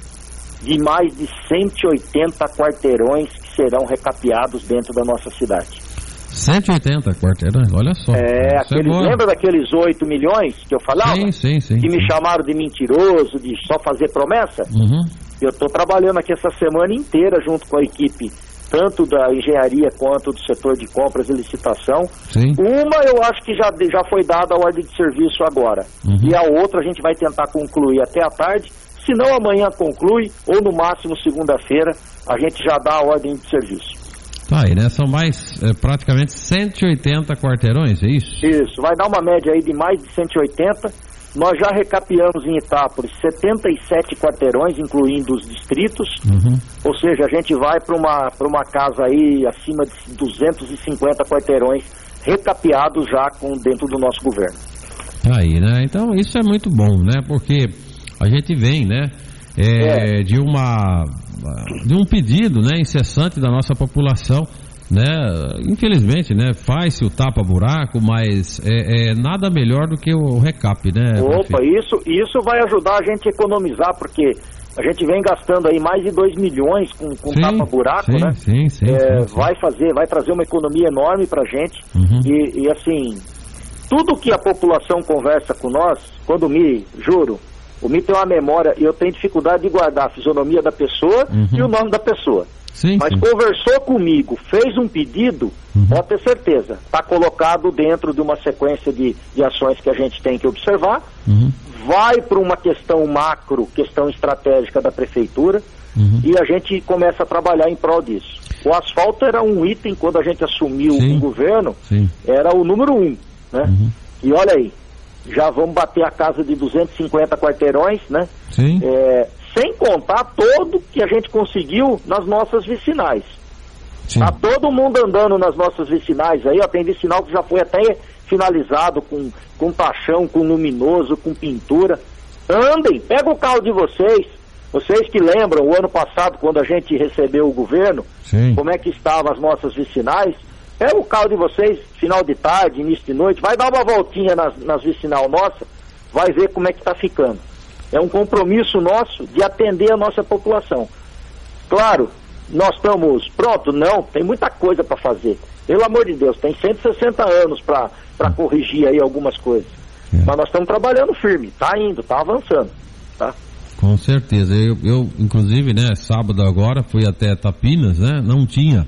[SPEAKER 2] de mais de cento e oitenta quarteirões que serão recapeados dentro da nossa cidade.
[SPEAKER 1] cento e oitenta quarteirões, olha só.
[SPEAKER 2] É, aqueles,
[SPEAKER 1] é
[SPEAKER 2] lembra daqueles oito milhões que eu falava?
[SPEAKER 1] Sim, sim, sim.
[SPEAKER 2] Que
[SPEAKER 1] sim.
[SPEAKER 2] me chamaram de mentiroso, de só fazer promessa?
[SPEAKER 1] Uhum.
[SPEAKER 2] Eu estou trabalhando aqui essa semana inteira junto com a equipe, tanto da engenharia quanto do setor de compras e licitação.
[SPEAKER 1] Sim.
[SPEAKER 2] Uma eu acho que já, já foi dada a ordem de serviço agora. Uhum. E a outra a gente vai tentar concluir até a tarde. Se não, amanhã conclui, ou no máximo segunda-feira, a gente já dá a ordem de serviço.
[SPEAKER 1] Tá aí, né? São mais é, praticamente cento e oitenta quarteirões, é isso?
[SPEAKER 2] Isso, vai dar uma média aí de mais de cento e oitenta. Nós já recapeamos em Itápolis setenta e sete quarteirões, incluindo os distritos. Uhum. Ou seja, a gente vai para uma, para uma casa aí acima de duzentos e cinquenta quarteirões recapeados já com, dentro do nosso governo.
[SPEAKER 1] Tá aí, né? Então isso é muito bom, né? Porque a gente vem, né? É, é. de uma de um pedido, né, incessante da nossa população, né? Infelizmente, né, faz-se o tapa-buraco, mas é, é nada melhor do que o recap, né?
[SPEAKER 2] Opa, isso, isso vai ajudar a gente a economizar, porque a gente vem gastando aí mais de dois milhões com, com tapa-buraco, né?
[SPEAKER 1] Sim, sim,
[SPEAKER 2] é,
[SPEAKER 1] sim, sim.
[SPEAKER 2] Vai fazer, vai trazer uma economia enorme pra gente. Uhum. E, e assim, tudo que a população conversa com nós, quando me, juro, o M I tem uma memória e eu tenho dificuldade de guardar a fisionomia da pessoa uhum. e o nome da pessoa.
[SPEAKER 1] Sim,
[SPEAKER 2] mas
[SPEAKER 1] sim.
[SPEAKER 2] conversou comigo, fez um pedido, uhum. pode ter certeza, está colocado dentro de uma sequência de, de ações que a gente tem que observar, uhum. vai para uma questão macro, questão estratégica da prefeitura, uhum. e a gente começa a trabalhar em prol disso. O asfalto era um item, quando a gente assumiu sim. o governo, sim. era o número um, né? Uhum. E olha aí, já vamos bater a casa de duzentos e cinquenta quarteirões, né?
[SPEAKER 1] Sim.
[SPEAKER 2] É, sem contar todo que a gente conseguiu nas nossas vicinais. Sim. Tá todo mundo andando nas nossas vicinais aí, ó, tem vicinal que já foi até finalizado com, com tachão, com luminoso, com pintura. Andem, pega o carro de vocês, vocês que lembram o ano passado quando a gente recebeu o governo, sim. como é que estavam as nossas vicinais, pega o carro de vocês, final de tarde, início de noite, vai dar uma voltinha nas, nas vicinal nossa, vai ver como é que está ficando. É um compromisso nosso de atender a nossa população. Claro, nós estamos prontos? Não, tem muita coisa para fazer. Pelo amor de Deus, tem cento e sessenta anos para corrigir aí algumas coisas. É. Mas nós estamos trabalhando firme, está indo, está avançando, tá?
[SPEAKER 1] Com certeza. Eu, eu, inclusive, né, sábado agora, fui até Tapinas, né, não tinha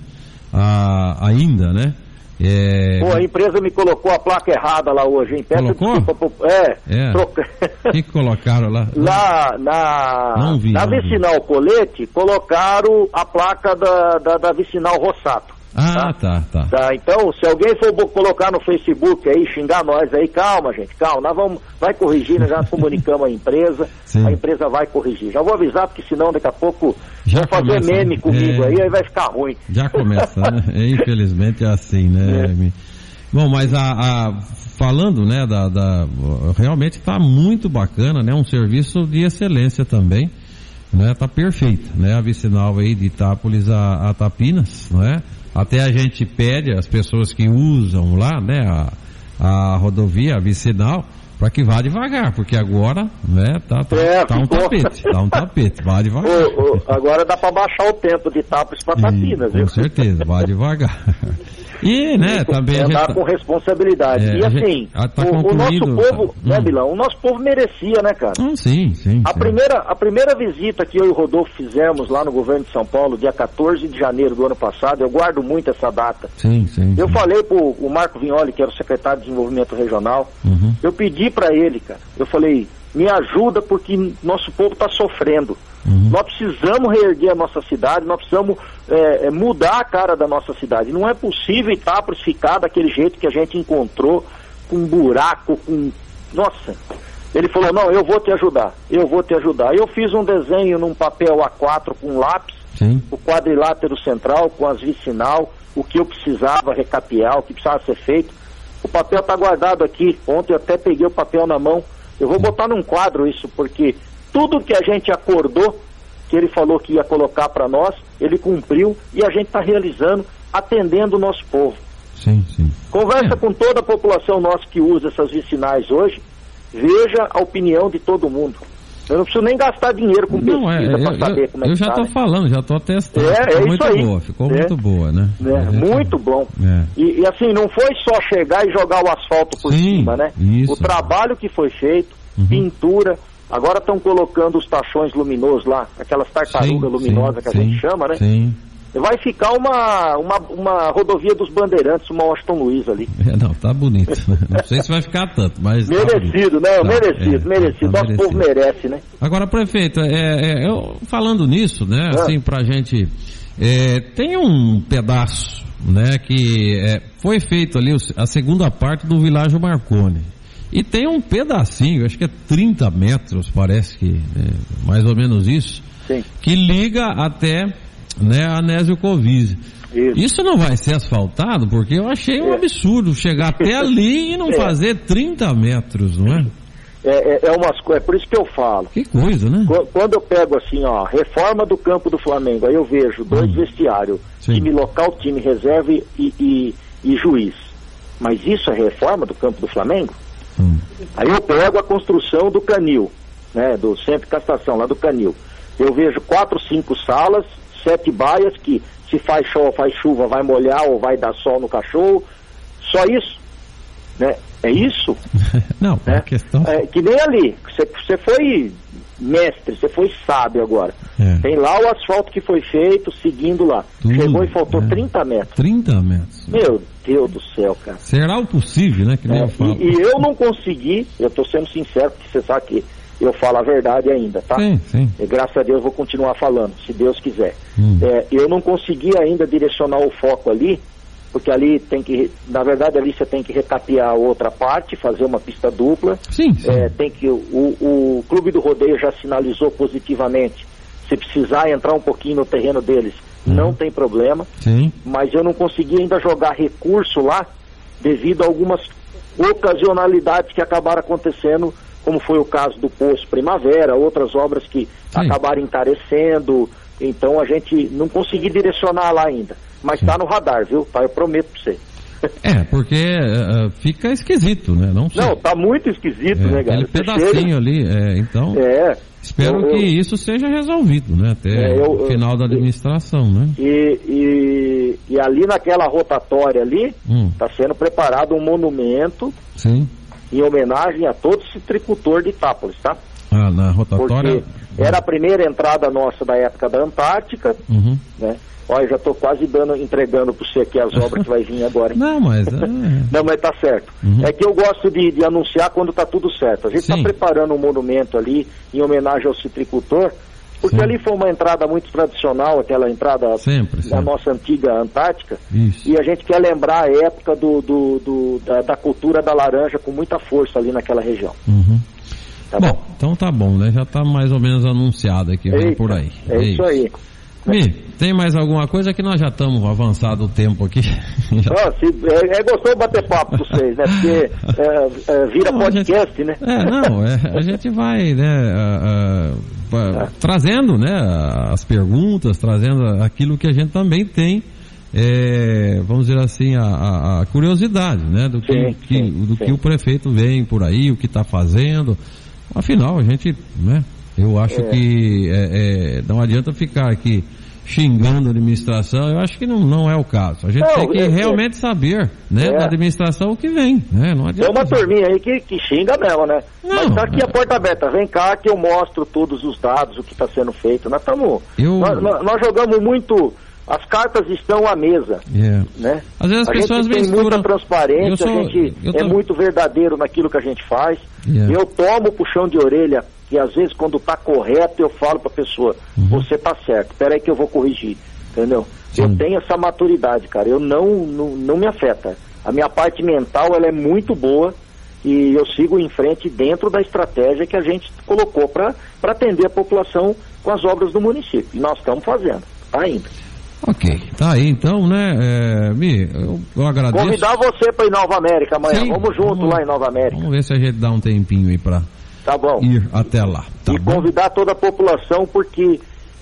[SPEAKER 1] ah, ainda, né? É...
[SPEAKER 2] Pô, a empresa me colocou a placa errada lá hoje, hein? Peço
[SPEAKER 1] colocou?
[SPEAKER 2] Desculpa, é.
[SPEAKER 1] é.
[SPEAKER 2] Troca...
[SPEAKER 1] O que, que colocaram lá?
[SPEAKER 2] Lá na,
[SPEAKER 1] não vi,
[SPEAKER 2] na
[SPEAKER 1] não
[SPEAKER 2] vicinal vi. Colete, colocaram a placa da, da, da vicinal Rossato.
[SPEAKER 1] Ah, tá, tá,
[SPEAKER 2] tá. Então, se alguém for colocar no Facebook aí, xingar nós aí, calma, gente, calma, nós vamos, vai corrigir, nós já comunicamos a empresa, sim. a empresa vai corrigir. Já vou avisar, porque senão daqui a pouco já vão fazer começa, meme comigo é... aí, aí vai ficar ruim.
[SPEAKER 1] Já começa, né? Infelizmente é assim, né? É. Bom, mas a, a, falando, né, da, da realmente está muito bacana, né? Um serviço de excelência também, né? Tá perfeito, né? A vicinal aí de Itápolis a, a Tapinas, não é? Até a gente pede às pessoas que usam lá, né, a, a rodovia, a vicinal, para que vá devagar, porque agora, né, tá, tá, é, tá um tapete, tá um tapete, vá devagar.
[SPEAKER 2] O, o, agora dá para baixar o tempo de Itápolis para Tapinas,
[SPEAKER 1] viu? Com certeza, vá devagar. E, né, também a gente...
[SPEAKER 2] Andar com responsabilidade. É, e assim,
[SPEAKER 1] tá
[SPEAKER 2] o, o nosso povo, tá... né, Bilão, o nosso povo merecia, né, cara?
[SPEAKER 1] Ah, sim, sim.
[SPEAKER 2] A,
[SPEAKER 1] sim.
[SPEAKER 2] Primeira, a primeira visita que eu e o Rodolfo fizemos lá no governo de São Paulo, dia quatorze de janeiro do ano passado, eu guardo muito essa data.
[SPEAKER 1] Sim, sim.
[SPEAKER 2] Eu
[SPEAKER 1] sim.
[SPEAKER 2] falei pro o Marco Vignoli, que era o secretário de Desenvolvimento Regional, uhum. eu pedi para ele, cara, eu falei, me ajuda porque nosso povo está sofrendo. Uhum. Nós precisamos reerguer a nossa cidade, nós precisamos é, mudar a cara da nossa cidade. Não é possível Itápolis ficar daquele jeito que a gente encontrou, com um buraco, com... Nossa! Ele falou, não, eu vou te ajudar, eu vou te ajudar. Eu fiz um desenho num papel A quatro com lápis, sim. o quadrilátero central, com as vicinal, o que eu precisava recapear, o que precisava ser feito. O papel está guardado aqui, ontem eu até peguei o papel na mão. Eu vou botar num quadro isso, porque tudo que a gente acordou, que ele falou que ia colocar para nós, ele cumpriu e a gente está realizando, atendendo o nosso povo.
[SPEAKER 1] Sim, sim.
[SPEAKER 2] Conversa é. com toda a população nossa que usa essas vicinais hoje, veja a opinião de todo mundo. Eu não preciso nem gastar dinheiro com pesquisa para saber
[SPEAKER 1] eu,
[SPEAKER 2] como é
[SPEAKER 1] eu
[SPEAKER 2] que
[SPEAKER 1] já
[SPEAKER 2] está.
[SPEAKER 1] Eu já estou né? falando, já estou testando.
[SPEAKER 2] É,
[SPEAKER 1] ficou
[SPEAKER 2] é
[SPEAKER 1] muito
[SPEAKER 2] isso aí.
[SPEAKER 1] boa, ficou
[SPEAKER 2] é.
[SPEAKER 1] muito boa, né?
[SPEAKER 2] É, muito bom. É. E, e assim, não foi só chegar e jogar o asfalto por Sim, cima, né?
[SPEAKER 1] Isso.
[SPEAKER 2] O trabalho que foi feito, uhum. pintura, agora estão colocando os tachões luminosos lá, aquelas tartarugas sim, luminosas sim, que a sim, gente chama, né?
[SPEAKER 1] Sim.
[SPEAKER 2] Vai ficar uma, uma, uma rodovia dos Bandeirantes, uma Washington Luiz ali.
[SPEAKER 1] É, não, tá bonito. Não sei se vai ficar tanto, mas...
[SPEAKER 2] Merecido, tá não, tá, merecido, é, merecido. Tá, tá Nosso merecido. Povo merece, né?
[SPEAKER 1] Agora, prefeito, é, é, eu, falando nisso, né, é. assim, pra gente... É, tem um pedaço, né, que é, foi feito ali, a segunda parte do Világio Marconi. E tem um pedacinho, acho que é trinta metros, parece que, é, mais ou menos isso,
[SPEAKER 2] Sim.
[SPEAKER 1] que liga até... né, Anésio Covise. Isso. Isso não vai ser asfaltado, porque eu achei um é. absurdo chegar até ali e não é. fazer trinta metros, não é?
[SPEAKER 2] É, é, é umas coisas, é por isso que eu falo.
[SPEAKER 1] Que coisa, né?
[SPEAKER 2] Quando eu pego assim, ó, reforma do campo do Flamengo, aí eu vejo dois hum. vestiários, Sim. time local, time reserva e, e, e juiz. Mas isso é reforma do campo do Flamengo? Hum. Aí eu pego a construção do Canil, né, do centro de castração, lá do Canil. Eu vejo quatro, cinco salas, sete baias que se faz sol, faz chuva, vai molhar ou vai dar sol no cachorro, só isso, né? É isso?
[SPEAKER 1] Não,
[SPEAKER 2] né?
[SPEAKER 1] a questão...
[SPEAKER 2] É, que nem ali, você, você foi mestre, você foi sábio agora.
[SPEAKER 1] É.
[SPEAKER 2] Tem lá o asfalto que foi feito, seguindo lá.
[SPEAKER 1] Tudo,
[SPEAKER 2] Chegou e faltou
[SPEAKER 1] é.
[SPEAKER 2] trinta metros.
[SPEAKER 1] trinta metros.
[SPEAKER 2] Meu Deus do céu, cara.
[SPEAKER 1] Será o possível, né? Que nem
[SPEAKER 2] É,
[SPEAKER 1] eu falo.
[SPEAKER 2] e, e eu não consegui, eu tô sendo sincero, porque você sabe que eu falo a verdade ainda, tá?
[SPEAKER 1] Sim, sim.
[SPEAKER 2] E graças a Deus eu vou continuar falando, se Deus quiser.
[SPEAKER 1] Hum.
[SPEAKER 2] É, eu não consegui ainda direcionar o foco ali, porque ali tem que, na verdade ali você tem que recapear a outra parte, fazer uma pista dupla.
[SPEAKER 1] Sim, sim.
[SPEAKER 2] É, tem que, o, o Clube do Rodeio já sinalizou positivamente, se precisar entrar um pouquinho no terreno deles,
[SPEAKER 1] Hum.
[SPEAKER 2] não tem problema.
[SPEAKER 1] Sim.
[SPEAKER 2] Mas eu não consegui ainda jogar recurso lá, devido a algumas ocasionalidades que acabaram acontecendo, como foi o caso do Poço Primavera, outras obras que Sim. acabaram encarecendo. Então a gente não conseguiu direcionar lá ainda. Mas está no radar, viu? Tá, eu prometo para você.
[SPEAKER 1] É, porque uh, fica esquisito, né? Não, sei.
[SPEAKER 2] Não, tá muito esquisito,
[SPEAKER 1] é,
[SPEAKER 2] né, galera?
[SPEAKER 1] Aquele pedacinho chega... ali, é, então...
[SPEAKER 2] É.
[SPEAKER 1] Espero eu, eu, que isso seja resolvido, né? Até é, eu, o final eu, da administração, né?
[SPEAKER 2] E, e, e ali naquela rotatória ali, está hum. sendo preparado um monumento
[SPEAKER 1] Sim.
[SPEAKER 2] em homenagem a todo esse tricultor de Itápolis, tá?
[SPEAKER 1] Ah, na rotatória?
[SPEAKER 2] Porque era a primeira entrada nossa da época da Antártica,
[SPEAKER 1] uhum.
[SPEAKER 2] né? Olha, já estou quase dando, entregando para você aqui as obras que vai vir agora. Hein?
[SPEAKER 1] Não, mas... É...
[SPEAKER 2] Não, mas tá certo. Uhum. É que eu gosto de, de anunciar quando tá tudo certo. A gente está preparando um monumento ali em homenagem ao citricultor, porque Sim. ali foi uma entrada muito tradicional, aquela entrada
[SPEAKER 1] sempre,
[SPEAKER 2] da
[SPEAKER 1] sempre.
[SPEAKER 2] nossa antiga Antártica.
[SPEAKER 1] Isso.
[SPEAKER 2] E a gente quer lembrar a época do, do, do, da, da cultura da laranja com muita força ali naquela região.
[SPEAKER 1] Uhum.
[SPEAKER 2] Tá
[SPEAKER 1] bom,
[SPEAKER 2] bom?
[SPEAKER 1] Então tá bom, né? Já tá mais ou menos anunciado aqui,
[SPEAKER 2] Eita,
[SPEAKER 1] por aí.
[SPEAKER 2] É, é isso, isso aí.
[SPEAKER 1] Mi, tem mais alguma coisa que nós já estamos avançado o tempo aqui?
[SPEAKER 2] Oh, se, é, é gostoso bater papo com vocês, né? Porque é, é, vira não, podcast,
[SPEAKER 1] gente,
[SPEAKER 2] né?
[SPEAKER 1] É, não, é, a gente vai, né, uh, uh, uh, trazendo, né, as perguntas, trazendo aquilo que a gente também tem, é, vamos dizer assim, a, a, a curiosidade, né, do, que,
[SPEAKER 2] sim,
[SPEAKER 1] que,
[SPEAKER 2] sim,
[SPEAKER 1] do
[SPEAKER 2] sim.
[SPEAKER 1] que o prefeito vem por aí, o que está fazendo. Afinal, a gente, né, eu acho é. que é, é, não adianta ficar aqui xingando a administração, eu acho que não, não é o caso. A gente não, tem que é, realmente é. saber, né, é. da administração o que vem, né? Não adianta.
[SPEAKER 2] Tem uma turminha aí que, que xinga mesmo, né? Não, Mas tá aqui é. a porta aberta, vem cá que eu mostro todos os dados, o que está sendo feito. Nós estamos. Eu... Nós, nós jogamos muito. As cartas estão à mesa, yeah. né?
[SPEAKER 1] Às vezes as
[SPEAKER 2] a
[SPEAKER 1] pessoas
[SPEAKER 2] gente tem
[SPEAKER 1] misturam...
[SPEAKER 2] muita transparência, sou... a gente é tô... muito verdadeiro naquilo que a gente faz. Yeah. Eu tomo puxão de orelha, que às vezes quando está correto eu falo para a pessoa, uhum. você está certo, espera aí que eu vou corrigir, entendeu? Sim. Eu tenho essa maturidade, cara, eu não, não, não me afeta. A minha parte mental, ela é muito boa e eu sigo em frente dentro da estratégia que a gente colocou para atender a população com as obras do município. E nós estamos fazendo, ainda.
[SPEAKER 1] Ok, tá aí então, né, é, Mi, eu, eu agradeço.
[SPEAKER 2] Convidar você para ir Nova América amanhã,
[SPEAKER 1] Sim,
[SPEAKER 2] vamos junto vamos, lá em Nova América.
[SPEAKER 1] Vamos ver se a gente dá um tempinho aí para
[SPEAKER 2] tá bom.
[SPEAKER 1] ir até lá. Tá
[SPEAKER 2] e
[SPEAKER 1] bom?
[SPEAKER 2] Convidar toda a população porque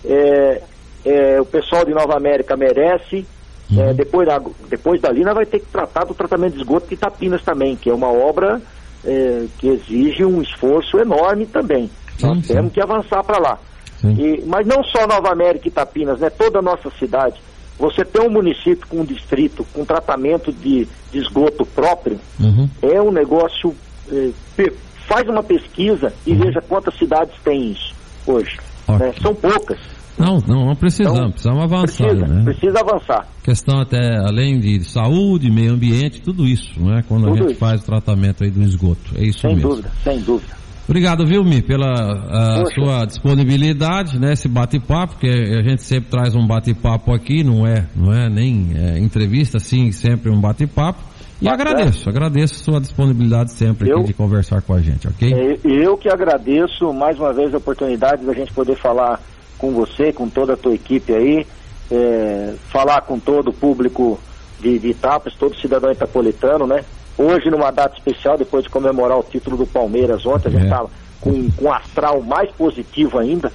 [SPEAKER 2] é, é, o pessoal de Nova América merece, uhum. é, depois, da, depois dali nós vai ter que tratar do tratamento de esgoto de Itapinas também, que é uma obra é, que exige um esforço enorme também. Sim, nós sim. temos que avançar para lá. E, mas não só Nova América e Itapinas, né? Toda a nossa cidade. Você tem um município com um distrito com tratamento de, de esgoto próprio, uhum. é um negócio. É, faz uma pesquisa e uhum. veja quantas cidades tem isso hoje. Né? São poucas.
[SPEAKER 1] Não, não, não precisamos, então, precisamos avançar.
[SPEAKER 2] Precisa,
[SPEAKER 1] né?
[SPEAKER 2] precisa avançar.
[SPEAKER 1] Questão até, além de saúde, meio ambiente, tudo isso, né? Quando tudo a gente isso. faz o tratamento aí do esgoto. É isso
[SPEAKER 2] sem
[SPEAKER 1] mesmo.
[SPEAKER 2] Sem dúvida, sem dúvida.
[SPEAKER 1] Obrigado, viu, Mi, pela a sua disponibilidade, né, esse bate-papo, que a gente sempre traz um bate-papo aqui, não é, não é nem é, entrevista, sim, sempre um bate-papo. E Bacana. agradeço, agradeço a sua disponibilidade sempre eu, aqui de conversar com a gente, ok?
[SPEAKER 2] É, eu que agradeço mais uma vez a oportunidade da gente poder falar com você, com toda a tua equipe aí, é, falar com todo o público de, de Itápolis, todo cidadão itapolitano, né? Hoje, numa data especial, depois de comemorar o título do Palmeiras ontem, a gente estava com, com um astral mais positivo ainda.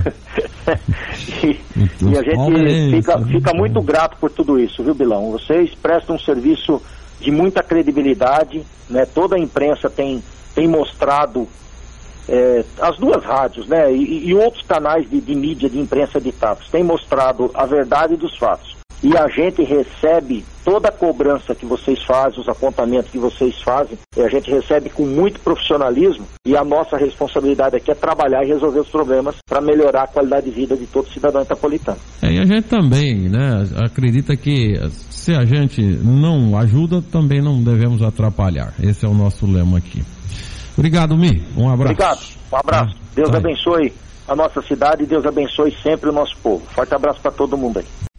[SPEAKER 2] e, e a gente fica, fica muito grato por tudo isso, viu, Bilão? Vocês prestam um serviço de muita credibilidade, né? Toda a imprensa tem, tem mostrado, é, as duas rádios, né? E, e outros canais de, de mídia, de imprensa de Itápolis, tem mostrado a verdade dos fatos. e a gente recebe toda a cobrança que vocês fazem, os apontamentos que vocês fazem, e a gente recebe com muito profissionalismo, e a nossa responsabilidade aqui é trabalhar e resolver os problemas para melhorar a qualidade de vida de todo cidadão itapolitano.
[SPEAKER 1] É, e a gente também, né, acredita que se a gente não ajuda, também não devemos atrapalhar. Esse é o nosso lema aqui. Obrigado, Mi. Um abraço.
[SPEAKER 2] Obrigado. Um abraço. Deus
[SPEAKER 1] Vai.
[SPEAKER 2] abençoe a nossa cidade e Deus abençoe sempre o nosso povo. Forte abraço para todo mundo aí.